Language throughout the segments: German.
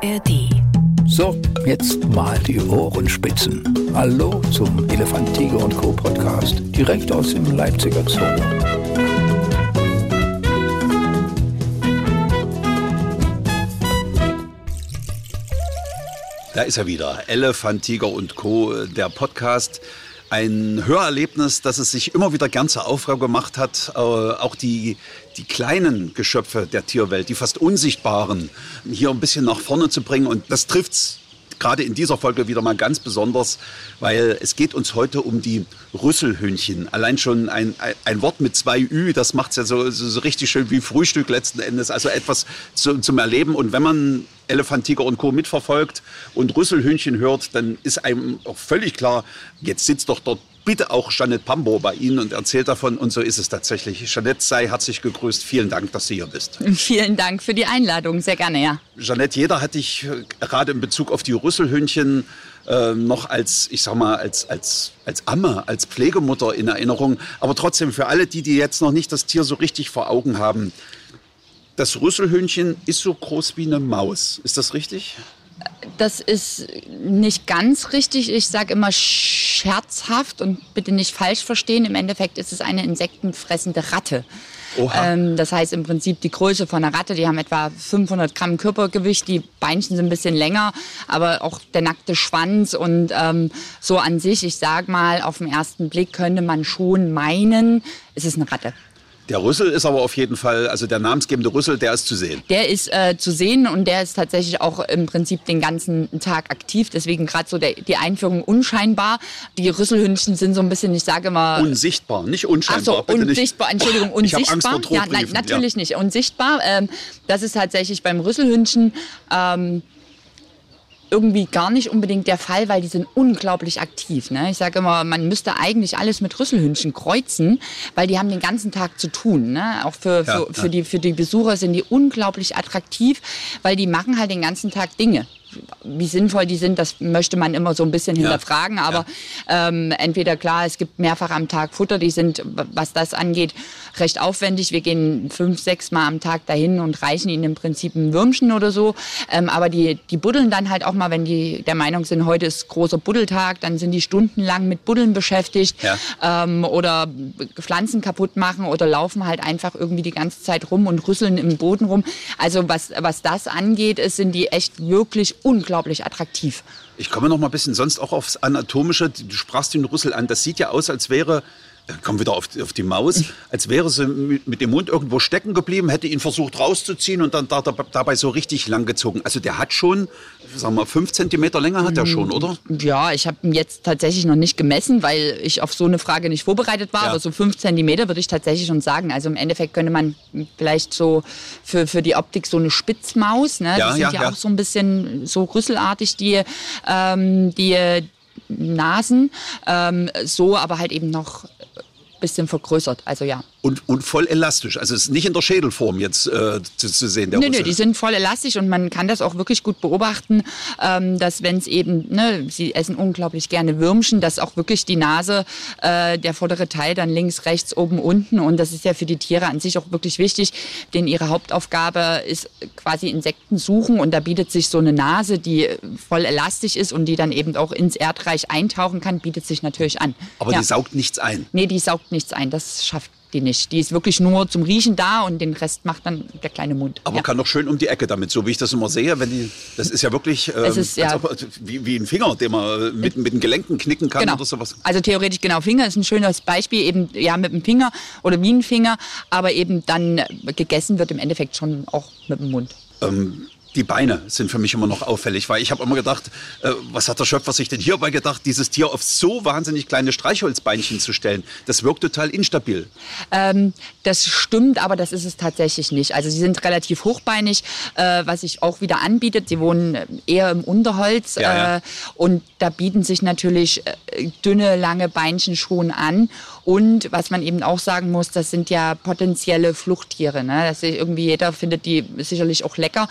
ARD. So, jetzt mal die Ohrenspitzen. Hallo zum Elefant, Tiger und Co. Podcast, direkt aus dem Leipziger Zoo. Da ist er wieder, Elefant, Tiger und Co., der Podcast. Ein Hörerlebnis, das es sich immer wieder gern zur Aufgabe gemacht hat, auch die kleinen Geschöpfe der Tierwelt, die fast Unsichtbaren, hier ein bisschen nach vorne zu bringen. Und das trifft's gerade in dieser Folge wieder mal ganz besonders, weil es geht uns heute um die Rüsselhündchen. Allein schon ein Wort mit 2 Ü, das macht es ja so richtig schön wie Frühstück letzten Endes. Also etwas zum Erleben. Und wenn man Elefant, Tiger und Co. mitverfolgt und Rüsselhündchen hört, dann ist einem auch völlig klar, jetzt sitzt doch dort bitte auch Jeanette Pambo bei Ihnen und erzählt davon. Und so ist es tatsächlich. Jeanette, sei herzlich gegrüßt. Vielen Dank, dass du hier bist. Vielen Dank für die Einladung. Sehr gerne, ja. Jeanette, jeder hat dich gerade in Bezug auf die Rüsselhündchen noch als, ich sag mal, als Amme, als Pflegemutter in Erinnerung. Aber trotzdem für alle, die jetzt noch nicht das Tier so richtig vor Augen haben, das Rüsselhündchen ist so groß wie eine Maus. Ist das richtig? Das ist nicht ganz richtig. Ich sage immer scherzhaft und bitte nicht falsch verstehen. Im Endeffekt ist es eine insektenfressende Ratte. Das heißt im Prinzip die Größe von einer Ratte. Die haben etwa 500 Gramm Körpergewicht. Die Beinchen sind ein bisschen länger, aber auch der nackte Schwanz. Und so an sich, ich sage mal, auf den ersten Blick könnte man schon meinen, es ist eine Ratte. Der Rüssel ist aber auf jeden Fall, also der namensgebende Rüssel, der ist zu sehen. Der ist zu sehen und der ist tatsächlich auch im Prinzip den ganzen Tag aktiv. Deswegen gerade so die Einführung unscheinbar. Die Rüsselhündchen sind so ein bisschen, ich sage immer... Unsichtbar, nicht unscheinbar. Ach so, unsichtbar, Entschuldigung, unsichtbar. Ich habe Angst vor Drohbriefen. Ja, nein, natürlich nicht. Unsichtbar, das ist tatsächlich beim Rüsselhündchen... irgendwie gar nicht unbedingt der Fall, weil die sind unglaublich aktiv. Ne? Ich sage immer, man müsste eigentlich alles mit Rüsselhündchen kreuzen, weil die haben den ganzen Tag zu tun. Ne? Auch für die Besucher sind die unglaublich attraktiv, weil die machen halt den ganzen Tag Dinge. Wie sinnvoll die sind, das möchte man immer so ein bisschen hinterfragen. Aber entweder klar, es gibt mehrfach am Tag Futter, die sind, was das angeht, recht aufwendig. Wir gehen 5, 6 Mal am Tag dahin und reichen ihnen im Prinzip ein Würmchen oder so. Aber die buddeln dann halt auch mal, wenn die der Meinung sind, heute ist großer Buddeltag, dann sind die stundenlang mit Buddeln beschäftigt oder Pflanzen kaputt machen oder laufen halt einfach irgendwie die ganze Zeit rum und rüsseln im Boden rum. Also was das angeht, sind die echt wirklich unglaublich attraktiv. Ich komme noch mal ein bisschen sonst auch aufs Anatomische. Du sprachst den Rüssel an. Das sieht ja aus, als wäre, kommen wieder auf die Maus, als wäre sie mit dem Mund irgendwo stecken geblieben, hätte ihn versucht rauszuziehen und dann dabei so richtig lang gezogen. Also der hat schon, sagen wir, 5 Zentimeter Länge hat er schon, oder? Ja, ich habe ihn jetzt tatsächlich noch nicht gemessen, weil ich auf so eine Frage nicht vorbereitet war. Ja. Aber so 5 Zentimeter würde ich tatsächlich schon sagen. Also im Endeffekt könnte man vielleicht so für die Optik so eine Spitzmaus, ne? Die sind ja auch so ein bisschen so rüsselartig, die Nasen, so aber halt eben noch bisschen vergrößert, also ja. Und voll elastisch, also es ist nicht in der Schädelform jetzt zu sehen, der Rüssel. Nee, die sind voll elastisch und man kann das auch wirklich gut beobachten, dass wenn es eben, sie essen unglaublich gerne Würmchen, dass auch wirklich die Nase, der vordere Teil dann links, rechts, oben, unten und das ist ja für die Tiere an sich auch wirklich wichtig, denn ihre Hauptaufgabe ist quasi Insekten suchen und da bietet sich so eine Nase, die voll elastisch ist und die dann eben auch ins Erdreich eintauchen kann, bietet sich natürlich an. Aber die saugt nichts ein? Nee, die saugt nichts ein, das schafft die nicht. Die ist wirklich nur zum Riechen da und den Rest macht dann der kleine Mund. Aber kann doch schön um die Ecke damit, so wie ich das immer sehe. Das ist ja wirklich wie ein Finger, den man mit den Gelenken knicken kann oder sowas. Also theoretisch Finger ist ein schönes Beispiel, eben mit dem Finger oder wie ein Finger, aber eben dann gegessen wird im Endeffekt schon auch mit dem Mund. Die Beine sind für mich immer noch auffällig, weil ich habe immer gedacht, was hat der Schöpfer sich denn hierbei gedacht, dieses Tier auf so wahnsinnig kleine Streichholzbeinchen zu stellen? Das wirkt total instabil. Das stimmt, aber das ist es tatsächlich nicht. Also sie sind relativ hochbeinig, was sich auch wieder anbietet. Sie wohnen eher im Unterholz und da bieten sich natürlich dünne, lange Beinchen schon an. Und was man eben auch sagen muss, das sind ja potenzielle Fluchttiere. Ne? Das irgendwie jeder findet die sicherlich auch lecker.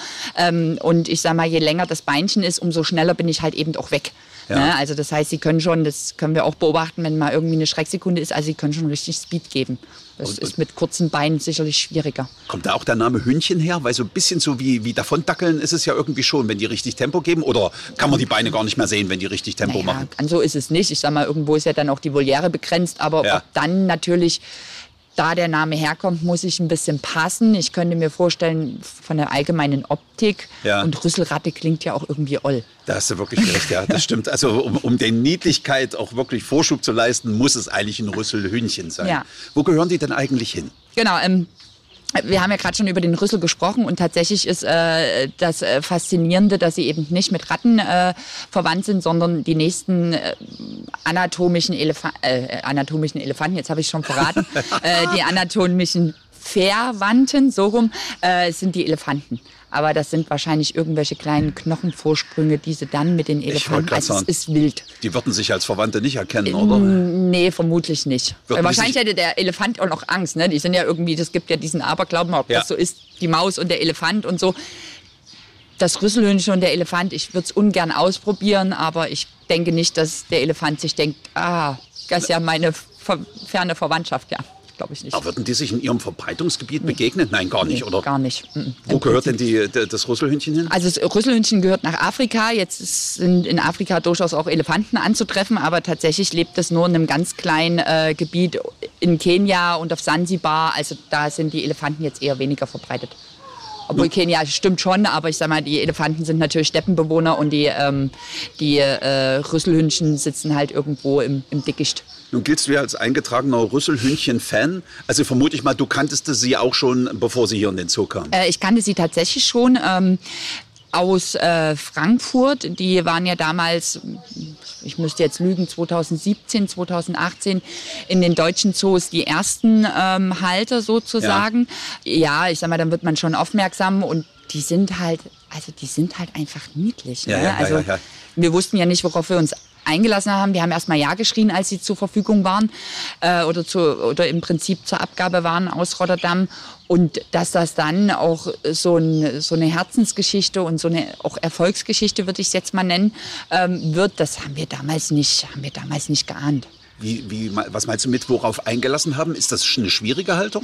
Und ich sag mal, je länger das Beinchen ist, umso schneller bin ich halt eben auch weg. Ja. Ne? Also das heißt, sie können schon, das können wir auch beobachten, wenn mal irgendwie eine Schrecksekunde ist, also sie können schon richtig Speed geben. Das ist mit kurzen Beinen sicherlich schwieriger. Kommt da auch der Name Hündchen her? Weil so ein bisschen so wie Davondackeln ist es ja irgendwie schon, wenn die richtig Tempo geben. Oder kann man die Beine gar nicht mehr sehen, wenn die richtig Tempo machen? So ist es nicht. Ich sag mal, irgendwo ist ja dann auch die Voliere begrenzt. Aber ob dann natürlich, da der Name herkommt, muss ich ein bisschen passen. Ich könnte mir vorstellen, von der allgemeinen Optik. Ja. Und Rüsselratte klingt ja auch irgendwie oll. Da hast du wirklich recht, ja, das stimmt. Also um der Niedlichkeit auch wirklich Vorschub zu leisten, muss es eigentlich ein Rüsselhündchen sein. Ja. Wo gehören die denn eigentlich hin? Genau, wir haben ja gerade schon über den Rüssel gesprochen und tatsächlich ist das Faszinierende, dass sie eben nicht mit Ratten verwandt sind, sondern die nächsten anatomischen Elefanten, jetzt habe ich schon verraten, die anatomischen Verwandten, so rum, sind die Elefanten. Aber das sind wahrscheinlich irgendwelche kleinen Knochenvorsprünge, die sie dann mit den Elefanten, also es ist wild. Die würden sich als Verwandte nicht erkennen, oder? Nee, vermutlich nicht. Wahrscheinlich hätte der Elefant auch noch Angst. Ne? Die sind ja irgendwie, das gibt ja diesen Aberglauben, ob das so ist, die Maus und der Elefant und so. Das Rüsselhündchen und der Elefant, ich würde es ungern ausprobieren, aber ich denke nicht, dass der Elefant sich denkt, das ist ja meine ferne Verwandtschaft, ja. Glaube ich nicht. Aber würden die sich in ihrem Verbreitungsgebiet begegnen? Nein, gar nicht, oder? Gar nicht. Wo gehört denn das Rüsselhündchen hin? Also das Rüsselhündchen gehört nach Afrika. Jetzt sind in Afrika durchaus auch Elefanten anzutreffen, aber tatsächlich lebt es nur in einem ganz kleinen Gebiet in Kenia und auf Sansibar. Also da sind die Elefanten jetzt eher weniger verbreitet. Obwohl Kenia stimmt schon, aber ich sag mal, die Elefanten sind natürlich Steppenbewohner und die Rüsselhündchen sitzen halt irgendwo im Dickicht. Nun giltst du ja als eingetragener Rüsselhündchen-Fan. Also vermute ich mal, du kanntest sie auch schon, bevor sie hier in den Zoo kam. Ich kannte sie tatsächlich schon aus Frankfurt. Die waren ja damals, ich müsste jetzt lügen, 2017, 2018 in den deutschen Zoos die ersten Halter sozusagen. Ja, ich sag mal, dann wird man schon aufmerksam und die sind halt einfach niedlich. Ne? Wir wussten ja nicht, worauf wir uns eingelassen haben. Wir haben erstmal ja geschrien, als sie zur Verfügung waren oder im Prinzip zur Abgabe waren aus Rotterdam. Und dass das dann auch so eine Herzensgeschichte und so eine auch Erfolgsgeschichte, würde ich es jetzt mal nennen, wird, das haben wir damals nicht geahnt. Was meinst du mit, worauf eingelassen haben? Ist das eine schwierige Haltung?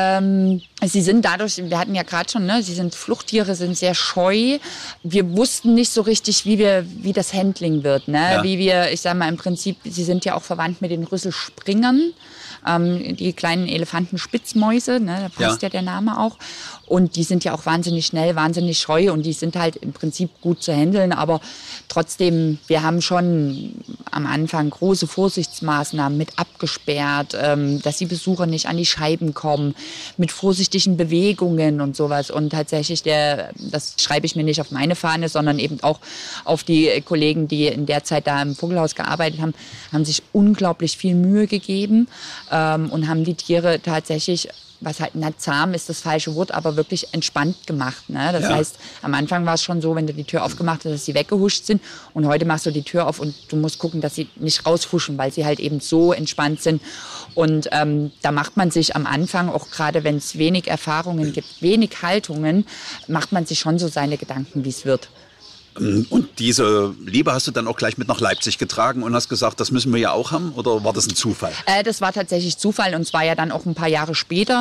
Sie sind dadurch, wir hatten ja gerade schon, ne, sie sind Fluchttiere, sind sehr scheu. Wir wussten nicht so richtig, wie das Handling wird. Ne? Ja. Wie wir, ich sage mal im Prinzip, sie sind ja auch verwandt mit den Rüsselspringern. Die kleinen Elefantenspitzmäuse, ne, da passt ja der Name auch. Und die sind ja auch wahnsinnig schnell, wahnsinnig scheu und die sind halt im Prinzip gut zu handeln. Aber trotzdem, wir haben schon am Anfang große Vorsichtsmaßnahmen mit abgesperrt, dass die Besucher nicht an die Scheiben kommen, mit vorsichtigen Bewegungen und sowas. Und tatsächlich, das schreibe ich mir nicht auf meine Fahne, sondern eben auch auf die Kollegen, die in der Zeit da im Vogelhaus gearbeitet haben, haben sich unglaublich viel Mühe gegeben und haben die Tiere tatsächlich, was halt nicht zahm ist das falsche Wort, aber wirklich entspannt gemacht. Ne? Das heißt, am Anfang war es schon so, wenn du die Tür aufgemacht hast, dass sie weggehuscht sind. Und heute machst du die Tür auf und du musst gucken, dass sie nicht raushuschen, weil sie halt eben so entspannt sind. Und da macht man sich am Anfang, auch gerade wenn es wenig Erfahrungen gibt, wenig Haltungen, macht man sich schon so seine Gedanken, wie es wird. Und diese Liebe hast du dann auch gleich mit nach Leipzig getragen und hast gesagt, das müssen wir ja auch haben? Oder war das ein Zufall? Das war tatsächlich Zufall und zwar ja dann auch ein paar Jahre später.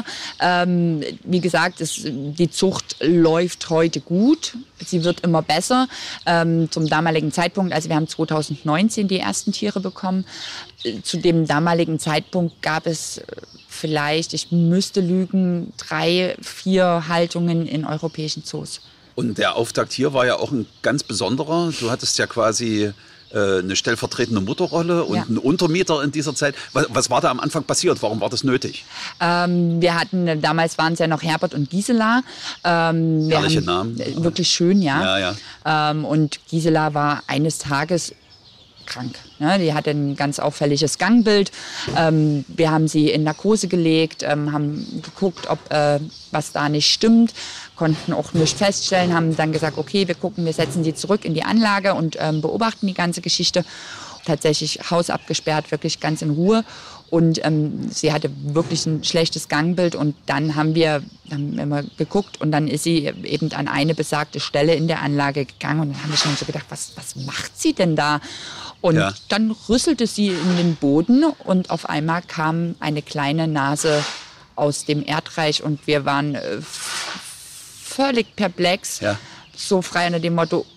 Wie gesagt, die Zucht läuft heute gut. Sie wird immer besser. Zum damaligen Zeitpunkt, also wir haben 2019 die ersten Tiere bekommen. Zu dem damaligen Zeitpunkt gab es vielleicht, ich müsste lügen, 3, 4 Haltungen in europäischen Zoos. Und der Auftakt hier war ja auch ein ganz besonderer. Du hattest ja quasi eine stellvertretende Mutterrolle und einen Untermieter in dieser Zeit. Was war da am Anfang passiert? Warum war das nötig? Damals waren es ja noch Herbert und Gisela. Herrliche Namen. Wirklich schön, ja. Und Gisela war eines Tages krank. Ne? Die hatte ein ganz auffälliges Gangbild. Wir haben sie in Narkose gelegt, haben geguckt, ob was da nicht stimmt, konnten auch nicht feststellen, haben dann gesagt, okay, wir setzen sie zurück in die Anlage und beobachten die ganze Geschichte. tatsächlich Haus abgesperrt, wirklich ganz in Ruhe. Und sie hatte wirklich ein schlechtes Gangbild und dann haben wir immer geguckt und dann ist sie eben an eine besagte Stelle in der Anlage gegangen und dann haben wir schon so gedacht, was macht sie denn da? Und dann rüsselte sie in den Boden und auf einmal kam eine kleine Nase aus dem Erdreich und wir waren völlig perplex, so frei unter dem Motto,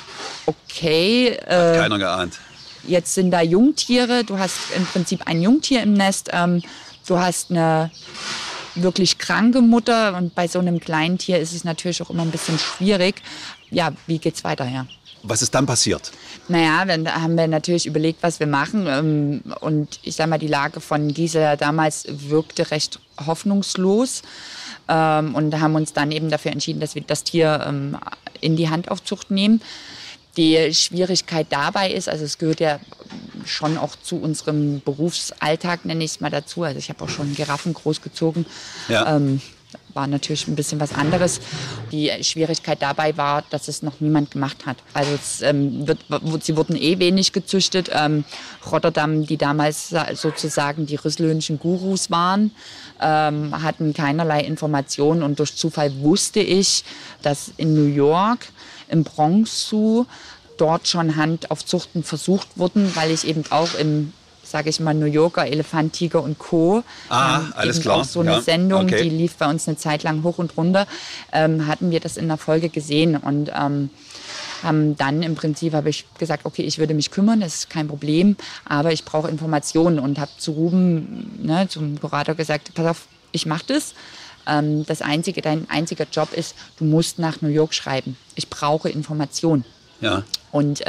okay. Hat keiner geahnt. Jetzt sind da Jungtiere, du hast im Prinzip ein Jungtier im Nest, du hast eine wirklich kranke Mutter und bei so einem kleinen Tier ist es natürlich auch immer ein bisschen schwierig. Ja, wie geht's weiter, ja? Was ist dann passiert? Naja, dann haben wir natürlich überlegt, was wir machen und ich sag mal, die Lage von Gisela damals wirkte recht hoffnungslos und haben uns dann eben dafür entschieden, dass wir das Tier in die Handaufzucht nehmen. Die Schwierigkeit dabei ist, also es gehört ja schon auch zu unserem Berufsalltag, nenne ich es mal dazu. Also ich habe auch schon Giraffen großgezogen. Ja. War natürlich ein bisschen was anderes. Die Schwierigkeit dabei war, dass es noch niemand gemacht hat. Also sie wurden wenig gezüchtet. Rotterdam, die damals sozusagen die rüsselhündischen Gurus waren, hatten keinerlei Informationen. Und durch Zufall wusste ich, dass in New York im Bronx Zoo dort schon Handaufzuchten versucht wurden, weil ich eben auch im, sage ich mal, New Yorker Elefant, Tiger und Co. Alles eben klar. Auch so eine Sendung, die lief bei uns eine Zeit lang hoch und runter, hatten wir das in der Folge gesehen und haben dann im Prinzip, habe ich gesagt, okay, ich würde mich kümmern, das ist kein Problem, aber ich brauche Informationen und habe zu Ruben, zum Kurator gesagt, pass auf, ich mache das. Dein einziger Job ist, du musst nach New York schreiben. Ich brauche Informationen. Ja. Und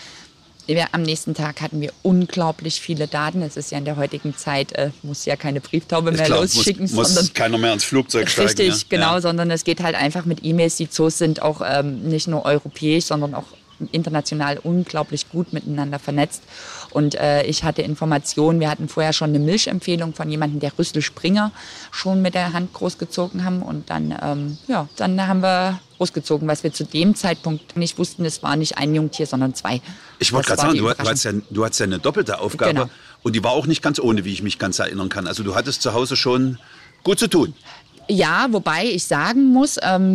am nächsten Tag hatten wir unglaublich viele Daten. Es ist ja in der heutigen Zeit, muss ja keine Brieftaube mehr losschicken. Muss keiner mehr ins Flugzeug steigen. Richtig, genau, sondern es geht halt einfach mit E-Mails. Die Zoos sind auch nicht nur europäisch, sondern auch international unglaublich gut miteinander vernetzt. Und ich hatte Informationen, wir hatten vorher schon eine Milchempfehlung von jemandem, der Rüsselspringer schon mit der Hand großgezogen haben. Und dann haben wir großgezogen, was wir zu dem Zeitpunkt nicht wussten. Es war nicht ein Jungtier, sondern 2. Ich wollte gerade sagen, du hattest ja eine doppelte Aufgabe. Genau. Und die war auch nicht ganz ohne, wie ich mich ganz erinnern kann. Also du hattest zu Hause schon gut zu tun. Ja, wobei ich sagen muss,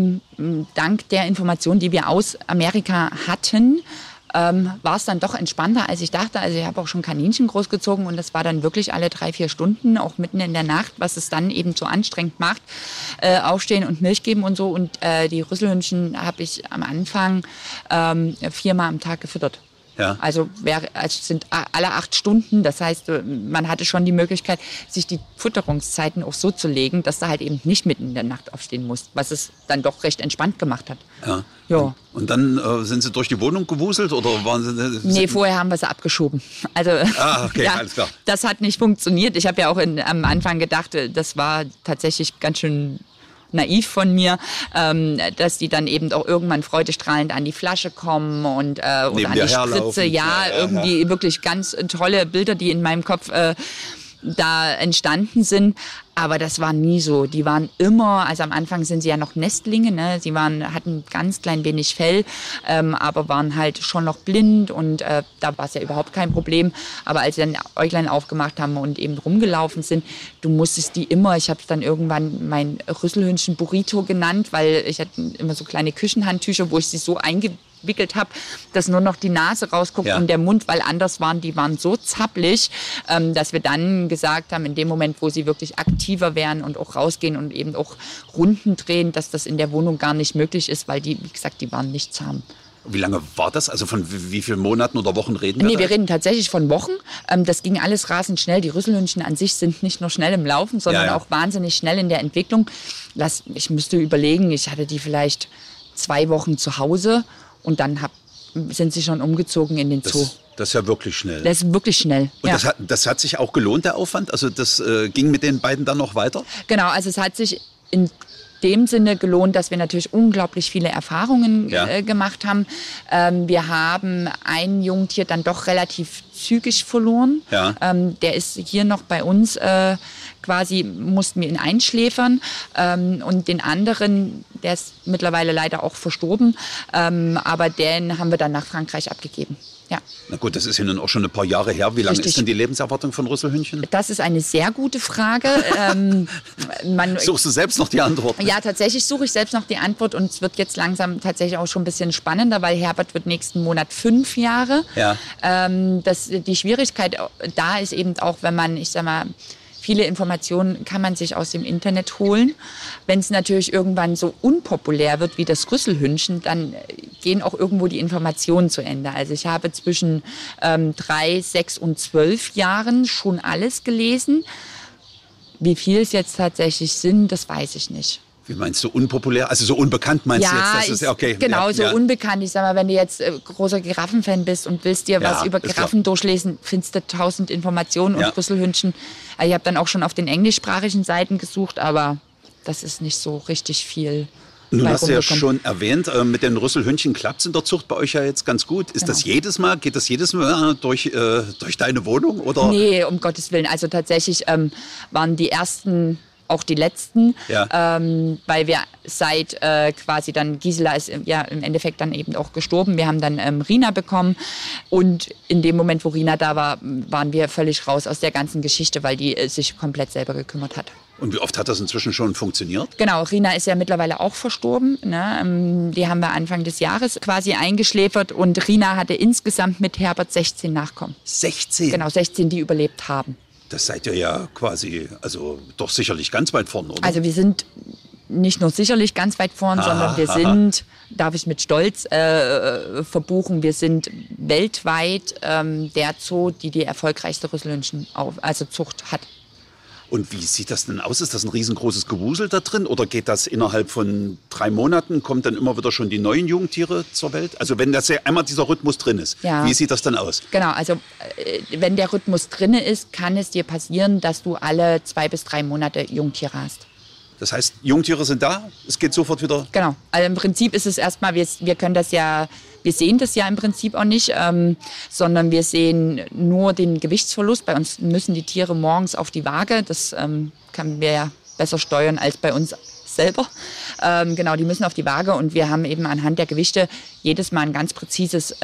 dank der Informationen, die wir aus Amerika hatten, war es dann doch entspannter, als ich dachte. Also ich habe auch schon Kaninchen großgezogen und das war dann wirklich alle 3-4 Stunden, auch mitten in der Nacht, was es dann eben so anstrengend macht, aufstehen und Milch geben und so. Und die Rüsselhündchen habe ich am Anfang 4-mal am Tag gefüttert. Ja. Also sind alle 8 Stunden. Das heißt, man hatte schon die Möglichkeit, sich die Futterungszeiten auch so zu legen, dass du halt eben nicht mitten in der Nacht aufstehen musst, was es dann doch recht entspannt gemacht hat. Ja. Ja. Und dann sind sie durch die Wohnung gewuselt oder waren sie? Nee, vorher haben wir sie abgeschoben. Also okay, alles klar. Das hat nicht funktioniert. Ich habe ja auch am Anfang gedacht, das war tatsächlich ganz schön naiv von mir, dass die dann eben auch irgendwann freudestrahlend an die Flasche kommen und oder an die Spritze. Ja, irgendwie wirklich ganz tolle Bilder, die in meinem Kopf da entstanden sind. Aber das war nie so. Die waren immer, also am Anfang sind sie ja noch Nestlinge, ne? Sie hatten ganz klein wenig Fell, aber waren halt schon noch blind und da war es ja überhaupt kein Problem. Aber als sie dann Äuglein aufgemacht haben und eben rumgelaufen sind, du musstest die immer, ich habe es dann irgendwann mein Rüsselhündchen Burrito genannt, weil ich hatte immer so kleine Küchenhandtücher, wo ich sie so eingewickelt habe, dass nur noch die Nase rausguckt und der Mund, weil anders die waren so zappelig, dass wir dann gesagt haben, in dem Moment, wo sie wirklich aktiver werden und auch rausgehen und eben auch Runden drehen, dass das in der Wohnung gar nicht möglich ist, weil die, wie gesagt, die waren nicht zahm. Wie lange war das? Also von wie vielen Monaten oder Wochen reden wir? Nee, wir reden tatsächlich von Wochen. Das ging alles rasend schnell. Die Rüsselhündchen an sich sind nicht nur schnell im Laufen, sondern auch wahnsinnig schnell in der Entwicklung. Ich müsste überlegen, ich hatte die vielleicht 2 Wochen zu Hause und dann sind sie schon umgezogen in den Zoo. Das ist ja wirklich schnell. Das ist wirklich schnell. Und das hat sich auch gelohnt, der Aufwand? Also das ging mit den beiden dann noch weiter? Genau, also es hat sich in dem Sinne gelohnt, dass wir natürlich unglaublich viele Erfahrungen gemacht haben. Wir haben ein Jungtier dann doch relativ zügig verloren. Ja. Der ist hier noch bei uns quasi, mussten wir ihn einschläfern. Und den anderen, der ist mittlerweile leider auch verstorben. Aber den haben wir dann nach Frankreich abgegeben. Ja. Na gut, das ist ja nun auch schon ein paar Jahre her. Wie lange ist denn die Lebenserwartung von Rüsselhündchen? Das ist eine sehr gute Frage. Suchst du selbst noch die Antwort? Ja, tatsächlich suche ich selbst noch die Antwort und es wird jetzt langsam tatsächlich auch schon ein bisschen spannender, weil Herbert wird nächsten Monat 5 Jahre. Ja. Die Schwierigkeit da ist eben auch, wenn man, ich sag mal, viele Informationen kann man sich aus dem Internet holen. Wenn es natürlich irgendwann so unpopulär wird wie das Rüsselhündchen, dann gehen auch irgendwo die Informationen zu Ende. Also ich habe zwischen 3, 6 und 12 Jahren schon alles gelesen. Wie viel es jetzt tatsächlich sind, das weiß ich nicht. Wie meinst du unpopulär? Also so unbekannt meinst du jetzt? Das ist okay. Genau, so unbekannt. Ich sag mal, wenn du jetzt großer Giraffenfan bist und willst dir was über Giraffen durchlesen, findest du 1000 Informationen und Rüsselhündchen. Ich habe dann auch schon auf den englischsprachigen Seiten gesucht, aber das ist nicht so richtig viel. Nun hast du ja schon erwähnt, mit den Rüsselhündchen klappt es in der Zucht bei euch ja jetzt ganz gut. Ist das jedes Mal, geht das jedes Mal durch deine Wohnung? Oder? Nee, um Gottes Willen. Also tatsächlich waren die ersten auch die letzten, weil wir seit quasi dann, Gisela ist ja im Endeffekt dann eben auch gestorben. Wir haben dann Rina bekommen und in dem Moment, wo Rina da war, waren wir völlig raus aus der ganzen Geschichte, weil die sich komplett selber gekümmert hat. Und wie oft hat das inzwischen schon funktioniert? Genau, Rina ist ja mittlerweile auch verstorben. Ne? Die haben wir Anfang des Jahres quasi eingeschläfert und Rina hatte insgesamt mit Herbert 16 Nachkommen. 16? Genau, 16, die überlebt haben. Das seid ihr ja quasi, also doch sicherlich ganz weit vorne, oder? Also wir sind nicht nur sicherlich ganz weit vorne, sondern wir sind, darf ich mit Stolz verbuchen, wir sind weltweit der Zoo, die erfolgreichste Rüsselhündchen-Zucht hat. Und wie sieht das denn aus? Ist das ein riesengroßes Gewusel da drin? Oder geht das innerhalb von 3 Monaten, kommt dann immer wieder schon die neuen Jungtiere zur Welt? Also wenn das ja einmal dieser Rhythmus drin ist, wie sieht das dann aus? Genau, also wenn der Rhythmus drin ist, kann es dir passieren, dass du alle 2 bis 3 Monate Jungtiere hast. Das heißt, Jungtiere sind da, es geht sofort wieder? Genau, also im Prinzip ist es erstmal, wir können das ja, wir sehen das ja im Prinzip auch nicht, sondern wir sehen nur den Gewichtsverlust. Bei uns müssen die Tiere morgens auf die Waage, das können wir ja besser steuern als bei uns selber. Genau, die müssen auf die Waage und wir haben eben anhand der Gewichte jedes Mal ein ganz präzises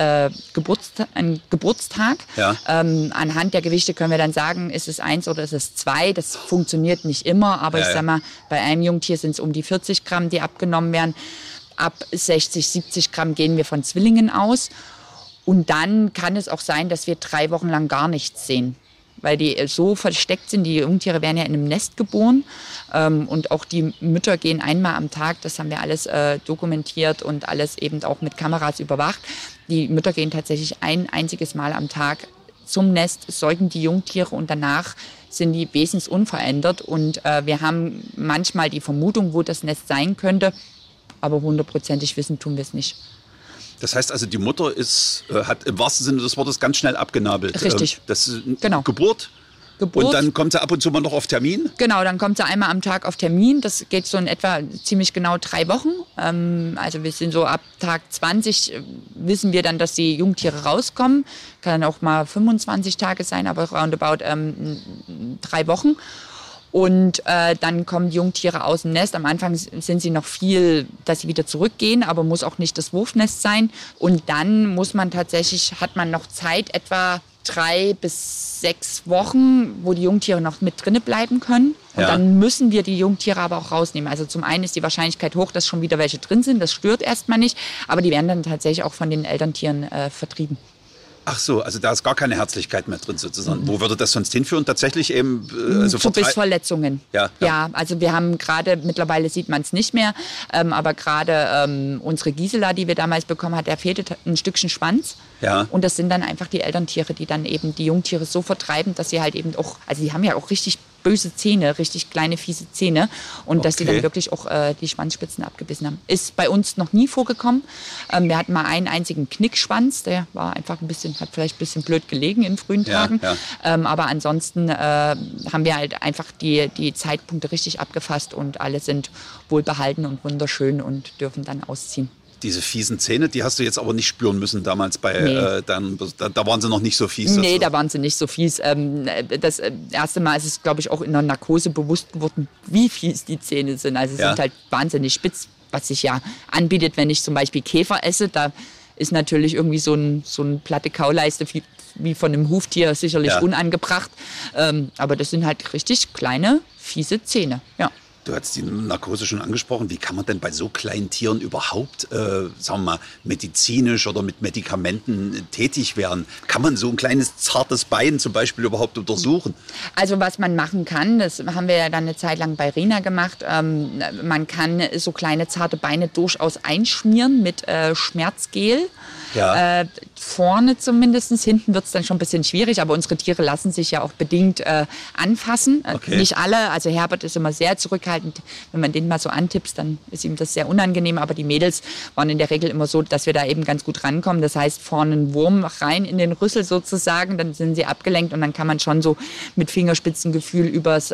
Geburtstag. Ja. Anhand der Gewichte können wir dann sagen, ist es 1 oder ist es 2. Das funktioniert nicht immer, aber ich sag mal, bei einem Jungtier sind es um die 40 Gramm, die abgenommen werden. Ab 60, 70 Gramm gehen wir von Zwillingen aus. Und dann kann es auch sein, dass wir 3 Wochen lang gar nichts sehen. Weil die so versteckt sind. Die Jungtiere werden ja in einem Nest geboren. Und auch die Mütter gehen einmal am Tag, das haben wir alles dokumentiert und alles eben auch mit Kameras überwacht. Die Mütter gehen tatsächlich ein einziges Mal am Tag zum Nest, säugen die Jungtiere und danach sind die wesensunverändert. Und wir haben manchmal die Vermutung, wo das Nest sein könnte, aber hundertprozentig wissen tun wir es nicht. Das heißt also, die Mutter hat im wahrsten Sinne des Wortes ganz schnell abgenabelt. Richtig. Genau. Geburt. Und dann kommt sie ab und zu mal noch auf Termin? Genau, dann kommt sie einmal am Tag auf Termin. Das geht so in etwa ziemlich genau 3 Wochen. Also wir sind so ab Tag 20 wissen wir dann, dass die Jungtiere rauskommen. Kann auch mal 25 Tage sein, aber roundabout 3 Wochen. Und dann kommen die Jungtiere aus dem Nest. Am Anfang sind sie noch viel, dass sie wieder zurückgehen, aber muss auch nicht das Wurfnest sein. Und dann hat man noch Zeit, etwa 3 bis 6 Wochen, wo die Jungtiere noch mit drinne bleiben können. Und dann müssen wir die Jungtiere aber auch rausnehmen. Also zum einen ist die Wahrscheinlichkeit hoch, dass schon wieder welche drin sind. Das stört erstmal nicht. Aber die werden dann tatsächlich auch von den Elterntieren vertrieben. Ach so, also da ist gar keine Herzlichkeit mehr drin sozusagen. Wo würde das sonst hinführen? Tatsächlich eben zu Bissverletzungen. Ja, also wir haben gerade, mittlerweile sieht man es nicht mehr, aber gerade unsere Gisela, die wir damals bekommen hat, der fehlte ein Stückchen Schwanz. Ja. Und das sind dann einfach die Elterntiere, die dann eben die Jungtiere so vertreiben, dass sie halt eben auch, also die haben ja auch richtig böse Zähne, richtig kleine, fiese Zähne und dass die dann wirklich auch die Schwanzspitzen abgebissen haben. Ist bei uns noch nie vorgekommen. Wir hatten mal einen einzigen Knickschwanz, der war einfach hat vielleicht ein bisschen blöd gelegen in frühen Tagen. Ja. Aber ansonsten haben wir halt einfach die Zeitpunkte richtig abgefasst und alle sind wohlbehalten und wunderschön und dürfen dann ausziehen. Diese fiesen Zähne, die hast du jetzt aber nicht spüren müssen damals bei, da waren sie noch nicht so fies. Nee, da waren sie nicht so fies. Das erste Mal ist es, glaube ich, auch in der Narkose bewusst geworden, wie fies die Zähne sind. Also sie sind halt wahnsinnig spitz, was sich ja anbietet, wenn ich zum Beispiel Käfer esse. Da ist natürlich irgendwie so ein platte Kauleiste wie von einem Huftier sicherlich unangebracht. Aber das sind halt richtig kleine, fiese Zähne, ja. Du hast die Narkose schon angesprochen. Wie kann man denn bei so kleinen Tieren überhaupt, sagen wir mal, medizinisch oder mit Medikamenten tätig werden? Kann man so ein kleines, zartes Bein zum Beispiel überhaupt untersuchen? Also was man machen kann, das haben wir ja dann eine Zeit lang bei Rina gemacht, man kann so kleine, zarte Beine durchaus einschmieren mit Schmerzgel. Ja. Vorne zumindest, hinten wird es dann schon ein bisschen schwierig, aber unsere Tiere lassen sich ja auch bedingt anfassen. Okay. Nicht alle, also Herbert ist immer sehr zurückhaltend. Wenn man den mal so antippst, dann ist ihm das sehr unangenehm, aber die Mädels waren in der Regel immer so, dass wir da eben ganz gut rankommen. Das heißt, vorne ein Wurm rein in den Rüssel sozusagen, dann sind sie abgelenkt und dann kann man schon so mit Fingerspitzengefühl übers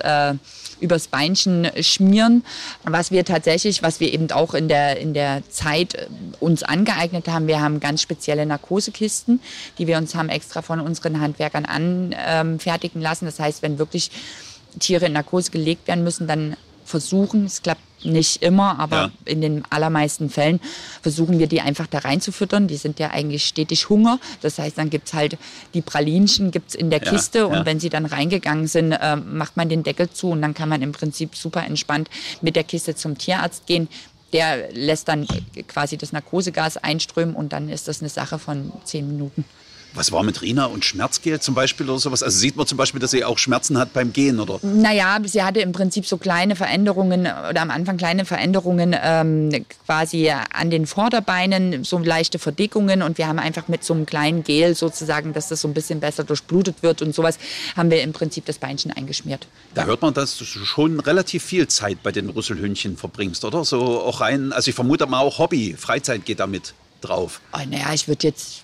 Beinchen schmieren. Was wir eben auch in der Zeit uns angeeignet haben, wir haben ganz spezielle Narkosekisten, die wir uns haben extra von unseren Handwerkern anfertigen lassen. Das heißt, wenn wirklich Tiere in Narkose gelegt werden müssen, dann es klappt nicht immer, aber in den allermeisten Fällen versuchen wir die einfach da reinzufüttern. Die sind ja eigentlich stetig Hunger. Das heißt, dann gibt es halt die Pralinchen gibt's in der Kiste und wenn sie dann reingegangen sind, macht man den Deckel zu und dann kann man im Prinzip super entspannt mit der Kiste zum Tierarzt gehen. Der lässt dann quasi das Narkosegas einströmen und dann ist das eine Sache von 10 Minuten. Was war mit Rina und Schmerzgel zum Beispiel oder sowas? Also sieht man zum Beispiel, dass sie auch Schmerzen hat beim Gehen, oder? Naja, sie hatte im Prinzip so kleine Veränderungen oder am Anfang kleine Veränderungen quasi an den Vorderbeinen, so leichte Verdickungen und wir haben einfach mit so einem kleinen Gel sozusagen, dass das so ein bisschen besser durchblutet wird und sowas, haben wir im Prinzip das Beinchen eingeschmiert. Da hört man, dass du schon relativ viel Zeit bei den Rüsselhündchen verbringst, oder? So auch rein, also ich vermute mal auch Hobby, Freizeit geht damit drauf. Oh, naja, ich würde jetzt,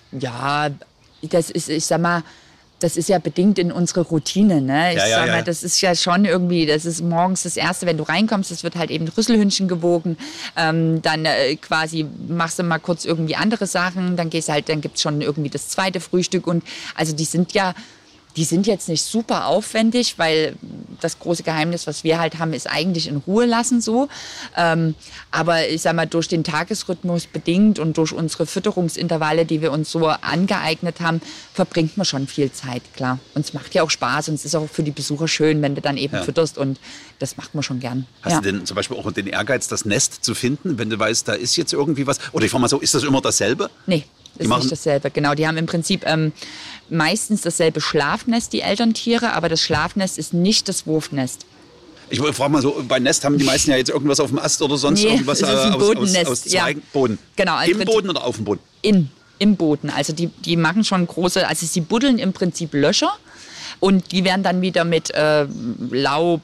das ist, ich sag mal, das ist ja bedingt in unsere Routine. Ne? Sag mal, das ist ja schon irgendwie, das ist morgens das Erste, wenn du reinkommst, es wird halt eben Rüsselhündchen gewogen. Dann quasi machst du mal kurz irgendwie andere Sachen, dann gibt's schon irgendwie das zweite Frühstück. Und also die sind jetzt nicht super aufwendig, weil das große Geheimnis, was wir halt haben, ist eigentlich in Ruhe lassen so. Aber ich sag mal, durch den Tagesrhythmus bedingt und durch unsere Fütterungsintervalle, die wir uns so angeeignet haben, verbringt man schon viel Zeit, klar. Und es macht ja auch Spaß und es ist auch für die Besucher schön, wenn du dann eben fütterst und das macht man schon gern. Hast du denn zum Beispiel auch den Ehrgeiz, das Nest zu finden, wenn du weißt, da ist jetzt irgendwie was? Oder ich frage mal so, ist das immer dasselbe? Nee. Ist nicht dasselbe, genau. Die haben im Prinzip meistens dasselbe Schlafnest, die Elterntiere, aber das Schlafnest ist nicht das Wurfnest. Ich frage mal so, bei Nest haben die meisten ja jetzt irgendwas auf dem Ast oder sonst irgendwas aus Zweigen. Boden. Genau. Im Boden oder auf dem Boden? Im Boden. Also die machen schon große, also sie buddeln im Prinzip Löcher. Und die werden dann wieder mit Laub,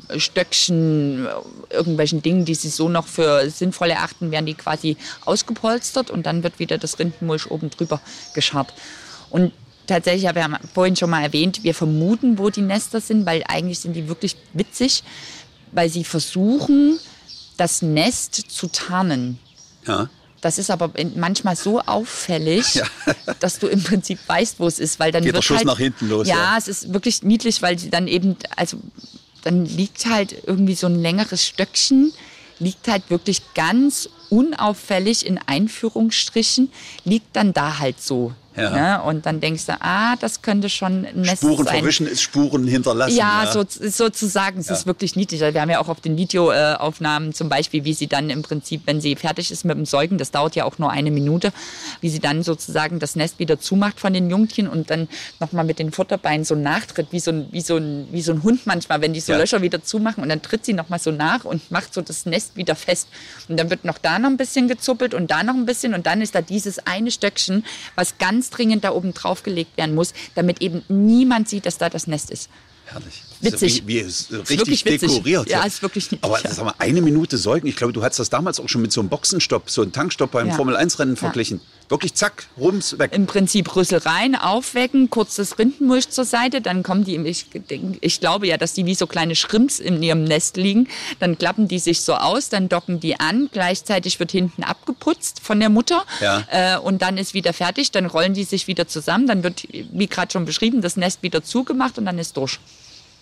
Stöckchen, irgendwelchen Dingen, die sie so noch für sinnvoll erachten, werden die quasi ausgepolstert und dann wird wieder das Rindenmulch oben drüber gescharrt. Und tatsächlich, habe ich ja vorhin schon mal erwähnt, wir vermuten, wo die Nester sind, weil eigentlich sind die wirklich witzig, weil sie versuchen, das Nest zu tarnen. Ja. Das ist aber manchmal so auffällig, dass du im Prinzip weißt, wo es ist. Weil dann geht der Schuss halt, nach hinten los. Ja, es ist wirklich niedlich, weil sie dann eben, also dann liegt halt irgendwie so ein längeres Stöckchen, liegt halt wirklich ganz unauffällig in Anführungsstrichen, liegt dann da halt so. Ja. Ne? Und dann denkst du, das könnte schon ein Nest Spuren sein. verwischen ist Spuren hinterlassen. Ja, sozusagen. Es ist wirklich niedlich. Wir haben ja auch auf den Videoaufnahmen zum Beispiel, wie sie dann im Prinzip, wenn sie fertig ist mit dem Säugen, das dauert ja auch nur 1 Minute, wie sie dann sozusagen das Nest wieder zumacht von den Jungtieren und dann nochmal mit den Vorderbeinen so nachtritt, wie so ein Hund manchmal, wenn die so Löcher wieder zumachen und dann tritt sie nochmal so nach und macht so das Nest wieder fest. Und dann wird noch da noch ein bisschen gezuppelt und da noch ein bisschen und dann ist da dieses eine Stöckchen, was ganz dringend da oben drauf gelegt werden muss, damit eben niemand sieht, dass da das Nest ist. Herrlich. Witzig. Wie richtig dekoriert. Ja, ist wirklich niedlich. Aber sag mal, 1 Minute säugen, ich glaube, du hattest das damals auch schon mit so einem Boxenstopp, so einem Tankstopp beim Formel-1-Rennen verglichen. Wirklich zack, rums, weg. Im Prinzip Rüssel rein, aufwecken, kurz das Rindenmulch zur Seite, dann kommen die, ich glaube ja, dass die wie so kleine Schrimps in ihrem Nest liegen, dann klappen die sich so aus, dann docken die an, gleichzeitig wird hinten abgeputzt von der Mutter und dann ist wieder fertig, dann rollen die sich wieder zusammen, dann wird, wie gerade schon beschrieben, das Nest wieder zugemacht und dann ist durch.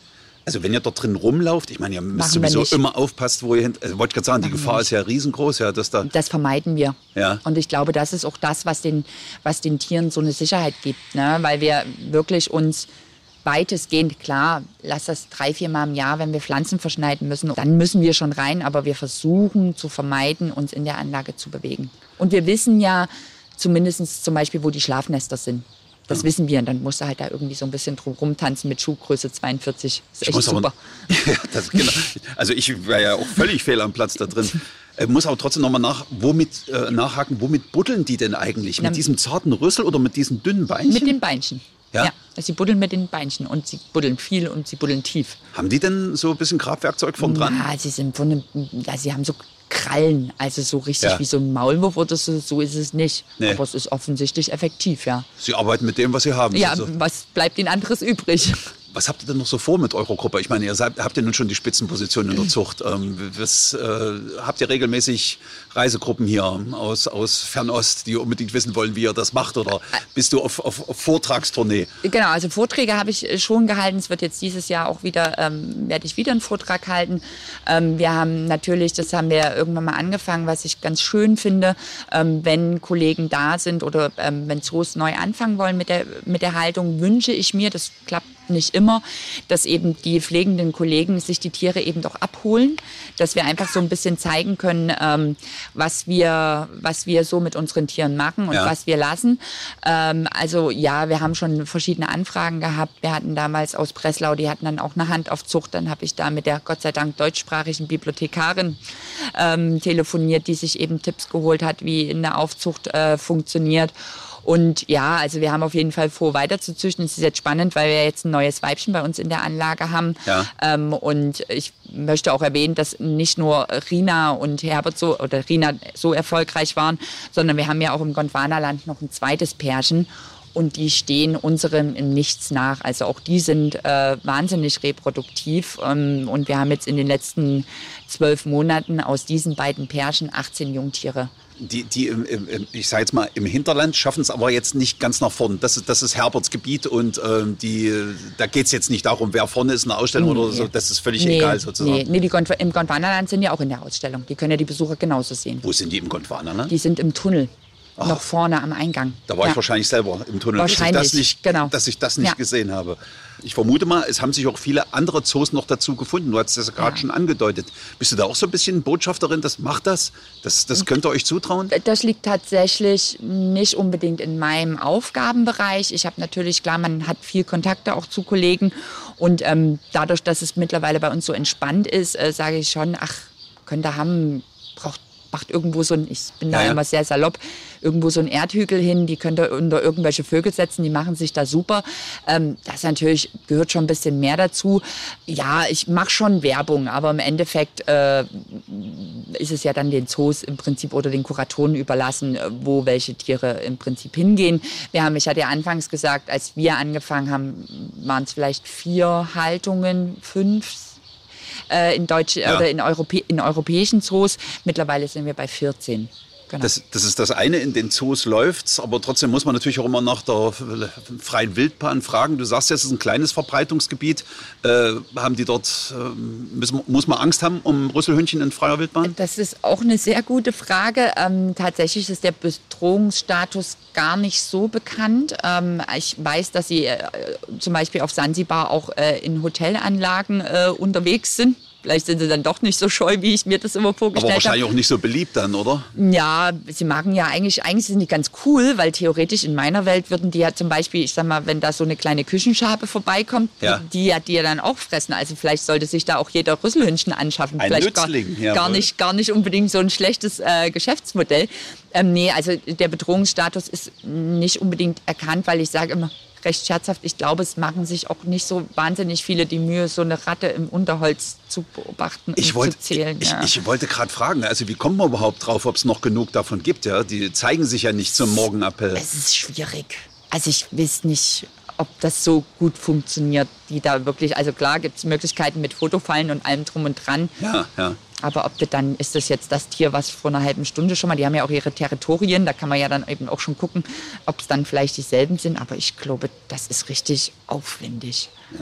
Also wenn ihr dort drin rumlauft, ich meine, ihr müsst sowieso immer aufpassen, wo ihr hin... Also wollte ich gerade sagen, die Gefahr ist ja riesengroß. Ja, dass das vermeiden wir. Ja. Und ich glaube, das ist auch das, was den Tieren so eine Sicherheit gibt. Ne? Weil wir wirklich uns weitestgehend, klar, lass das 3-4 Mal im Jahr, wenn wir Pflanzen verschneiden müssen, dann müssen wir schon rein. Aber wir versuchen zu vermeiden, uns in der Anlage zu bewegen. Und wir wissen ja zumindest zum Beispiel, wo die Schlafnester sind. Das wissen wir. Und dann musst du halt da irgendwie so ein bisschen drum rumtanzen mit Schuhgröße 42. Das ist echt super. Ja, genau. Also ich wäre ja auch völlig fehl am Platz da drin. Muss aber trotzdem nochmal nachhaken, womit buddeln die denn eigentlich? Mit diesem zarten Rüssel oder mit diesen dünnen Beinchen? Mit den Beinchen. Ja, sie buddeln mit den Beinchen und sie buddeln viel und sie buddeln tief. Haben die denn so ein bisschen Grabwerkzeug vorn dran? Ja, sie haben so Krallen, also so richtig wie so ein Maulwurf oder so ist es nicht. Nee. Aber es ist offensichtlich effektiv, ja. Sie arbeiten mit dem, was Sie haben. Ja, was bleibt Ihnen anderes übrig? Was habt ihr denn noch so vor mit eurer Gruppe? Ich meine, habt ja nun schon die Spitzenposition in der Zucht. Habt ihr regelmäßig Reisegruppen hier aus Fernost, die unbedingt wissen wollen, wie ihr das macht? Oder bist du auf Vortragstournee? Genau, also Vorträge habe ich schon gehalten. Es wird jetzt dieses Jahr auch wieder, werde ich wieder einen Vortrag halten. Wir haben natürlich, das haben wir irgendwann mal angefangen, was ich ganz schön finde, wenn Kollegen da sind oder wenn Zoos neu anfangen wollen mit der Haltung, wünsche ich mir, das klappt nicht immer, dass eben die pflegenden Kollegen sich die Tiere eben doch abholen, dass wir einfach so ein bisschen zeigen können, was wir so mit unseren Tieren machen und was wir lassen. Also ja, wir haben schon verschiedene Anfragen gehabt. Wir hatten damals aus Breslau, die hatten dann auch eine Handaufzucht. Dann habe ich da mit der Gott sei Dank deutschsprachigen Bibliothekarin telefoniert, die sich eben Tipps geholt hat, wie eine Aufzucht funktioniert. Und ja, also wir haben auf jeden Fall vor, weiter zu züchten. Es ist jetzt spannend, weil wir jetzt ein neues Weibchen bei uns in der Anlage haben. Ja. Und ich möchte auch erwähnen, dass nicht nur Rina und Herbert so erfolgreich waren, sondern wir haben ja auch im Gondwanaland noch ein zweites Pärchen. Und die stehen unserem in nichts nach. Also auch die sind wahnsinnig reproduktiv. Und wir haben jetzt in den letzten 12 Monaten aus diesen beiden Pärchen 18 Jungtiere. Die ich sage jetzt mal, im Hinterland schaffen es aber jetzt nicht ganz nach vorne. Das ist Herberts Gebiet und da geht es jetzt nicht darum, wer vorne ist in der Ausstellung oder so. Das ist völlig egal sozusagen. Nee, im Gondwanaland sind ja auch in der Ausstellung. Die können ja die Besucher genauso sehen. Wo sind die im Gondwanaland? Die sind im Tunnel. Noch vorne am Eingang. Da war ich wahrscheinlich selber im Tunnel, dass ich das nicht gesehen habe. Ich vermute mal, es haben sich auch viele andere Zoos noch dazu gefunden. Du hast das ja gerade schon angedeutet. Bist du da auch so ein bisschen Botschafterin? Das könnt ihr euch zutrauen? Das liegt tatsächlich nicht unbedingt in meinem Aufgabenbereich. Ich habe natürlich, klar, man hat viel Kontakte auch zu Kollegen. Und dadurch, dass es mittlerweile bei uns so entspannt ist, sage ich schon, macht irgendwo so ich bin da immer sehr salopp, irgendwo so ein Erdhügel hin, die könnt ihr unter irgendwelche Vögel setzen, die machen sich da super. Das natürlich gehört schon ein bisschen mehr dazu. Ja, ich mache schon Werbung, aber im Endeffekt ist es ja dann den Zoos im Prinzip oder den Kuratoren überlassen, wo welche Tiere im Prinzip hingehen. Ich hatte ja anfangs gesagt, als wir angefangen haben, waren es vielleicht 4 Haltungen, 5 in oder in europäischen Zoos. Mittlerweile sind wir bei 14. Genau. Das ist das eine, in den Zoos läuft's, aber trotzdem muss man natürlich auch immer nach der freien Wildbahn fragen. Du sagst jetzt, es ist ein kleines Verbreitungsgebiet. Haben die dort, muss man Angst haben um Rüsselhündchen in freier Wildbahn? Das ist auch eine sehr gute Frage. Tatsächlich ist der Bedrohungsstatus gar nicht so bekannt. Ich weiß, dass sie zum Beispiel auf Sansibar auch in Hotelanlagen unterwegs sind. Vielleicht sind sie dann doch nicht so scheu, wie ich mir das immer vorgestellt habe. Aber wahrscheinlich auch nicht so beliebt dann, oder? Ja, sie machen ja eigentlich sind die ganz cool, weil theoretisch in meiner Welt würden die ja zum Beispiel, ich sag mal, wenn da so eine kleine Küchenschabe vorbeikommt, die ja dann auch fressen. Also vielleicht sollte sich da auch jeder Rüsselhündchen anschaffen. Ein vielleicht Nützling, gar nicht unbedingt so ein schlechtes Geschäftsmodell. Nee, also der Bedrohungsstatus ist nicht unbedingt erkannt, weil ich sage immer, recht scherzhaft, ich glaube, es machen sich auch nicht so wahnsinnig viele die Mühe, so eine Ratte im Unterholz zu beobachten und zu zählen. Ich wollte gerade fragen, also wie kommt man überhaupt drauf, ob es noch genug davon gibt? Ja? Die zeigen sich ja nicht zum Morgenappell. Es ist schwierig. Also ich weiß nicht, ob das so gut funktioniert, die da wirklich, also klar gibt es Möglichkeiten mit Fotofallen und allem drum und dran. Ja. Aber ist das jetzt das Tier, was vor einer halben Stunde schon mal, die haben ja auch ihre Territorien, da kann man ja dann eben auch schon gucken, ob es dann vielleicht dieselben sind. Aber ich glaube, das ist richtig aufwendig. Ja.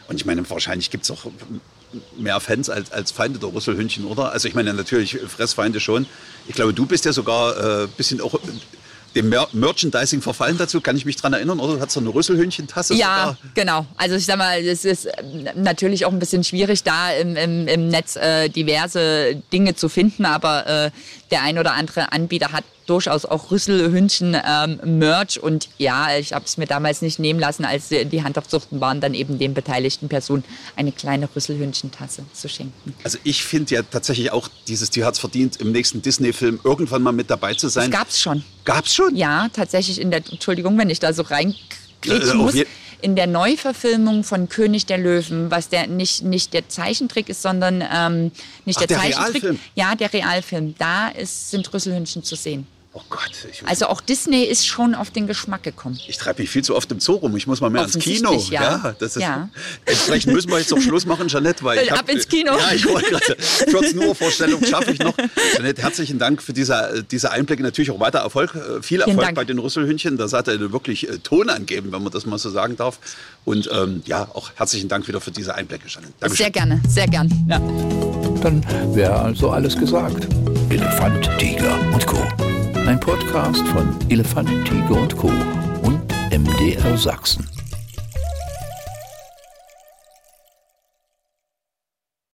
Und ich meine, wahrscheinlich gibt es auch mehr Fans als Feinde der Rüsselhündchen, oder? Also ich meine natürlich Fressfeinde schon. Ich glaube, du bist ja sogar ein bisschen auch dem Merchandising verfallen dazu. Kann ich mich dran erinnern, oder? Du hattest so eine Rüsselhündchen-Tasse Ja, sogar. genau. Also ich sag mal, es ist natürlich auch ein bisschen schwierig, da im Netz diverse Dinge zu finden, aber der ein oder andere Anbieter hat durchaus auch Rüsselhündchen-Merch und ja, ich habe es mir damals nicht nehmen lassen, als die Handaufzuchten waren, dann eben den beteiligten Personen eine kleine Rüsselhündchen-Tasse zu schenken. Also ich finde ja tatsächlich auch, dieses Tier hat es verdient, im nächsten Disney-Film irgendwann mal mit dabei zu sein. Das gab's schon. Gab's schon? Ja, tatsächlich Entschuldigung, wenn ich da so reingrätschen muss. In der Neuverfilmung von König der Löwen, was der nicht der Zeichentrick ist, sondern nicht der Zeichentrick. Realfilm. Ja, der Realfilm. Da sind Rüsselhündchen zu sehen. Oh Gott. Also auch Disney ist schon auf den Geschmack gekommen. Ich treibe mich viel zu oft im Zoo rum. Ich muss mal mehr ins Kino. Ja. Das ist, Entsprechend müssen wir jetzt auch Schluss machen, Jeanette. Weil ab ins Kino. Ja, ich wollte gerade 14 Uhr Vorstellung schaffe ich noch. Jeanette, herzlichen Dank für diese Einblicke. Natürlich auch weiter Erfolg. Viel Erfolg bei den Rüsselhündchen. Da seid ihr wirklich Ton angeben, wenn man das mal so sagen darf. Und auch herzlichen Dank wieder für diese Einblicke, Jeanette. Dankeschön. Sehr gerne, sehr gern. Ja. Dann wäre also alles gesagt. Elefant, Tiger und Co. Ein Podcast von Elefant, Tiger und Co. und MDR Sachsen.